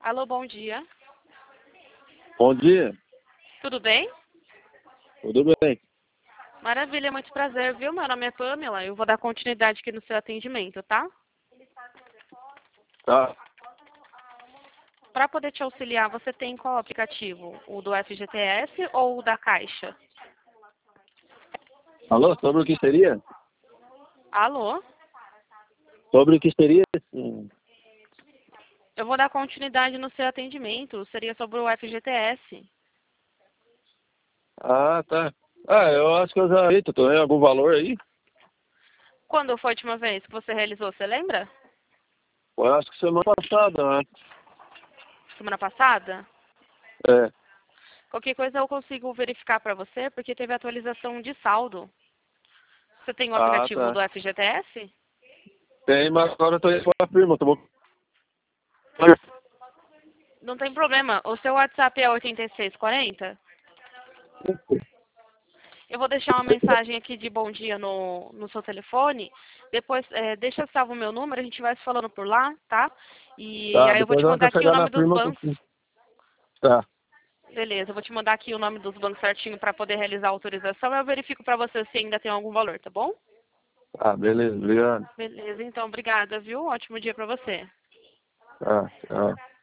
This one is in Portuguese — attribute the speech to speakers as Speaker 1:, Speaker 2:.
Speaker 1: Alô, bom dia.
Speaker 2: Bom dia,
Speaker 1: Tudo bem?
Speaker 2: tudo bem?
Speaker 1: Maravilha, muito prazer, viu? Meu nome é Pamela. Eu vou dar continuidade aqui no seu atendimento, tá?
Speaker 2: Tá.
Speaker 1: Para poder te auxiliar, você tem qual aplicativo? O do FGTS ou o da Caixa?
Speaker 2: Alô, sobre o que seria?
Speaker 1: Alô?
Speaker 2: Sobre o que seria? Sim.
Speaker 1: Eu vou dar continuidade no seu atendimento. Seria sobre o FGTS.
Speaker 2: Ah, tá. Ah, eu acho que eu já vi, tu tem algum valor aí?
Speaker 1: Quando foi a última vez que você realizou? Você lembra?
Speaker 2: Eu acho que semana passada, né?
Speaker 1: Semana passada?
Speaker 2: É.
Speaker 1: Qualquer coisa eu consigo verificar para você, porque teve atualização de saldo. Você tem o
Speaker 2: Ah,
Speaker 1: aplicativo
Speaker 2: tá.
Speaker 1: do FGTS?
Speaker 2: Tem, mas agora eu tô indo pra firma, tô bom.
Speaker 1: Não tem problema. O seu WhatsApp é 8640? Eu vou deixar uma mensagem aqui de bom dia no seu telefone. Depois, deixa salvo o meu número, a gente vai se falando por lá, tá? E
Speaker 2: Tá,
Speaker 1: aí eu vou
Speaker 2: depois
Speaker 1: te
Speaker 2: na hora que
Speaker 1: mandar
Speaker 2: eu
Speaker 1: aqui o
Speaker 2: chegar na
Speaker 1: nome dos
Speaker 2: firma,
Speaker 1: bancos.
Speaker 2: tá.
Speaker 1: Beleza, eu vou te mandar aqui o nome dos bancos certinho para poder realizar a autorização. Eu verifico para você se ainda tem algum valor, tá bom?
Speaker 2: Tá, beleza, obrigado.
Speaker 1: Beleza, então, obrigada, viu? Ótimo dia para você.
Speaker 2: Tá, tchau.